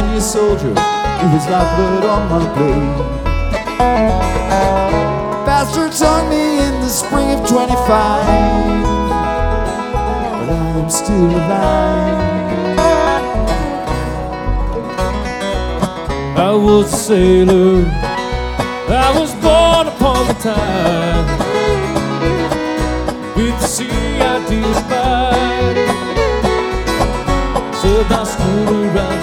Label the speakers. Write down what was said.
Speaker 1: a soldier with his lifeblood on my blade. Bastards hung me in the spring of 25, but I am still alive.
Speaker 2: I was a sailor, I was born upon the tide. With the sea I did abide, sailed my schooner around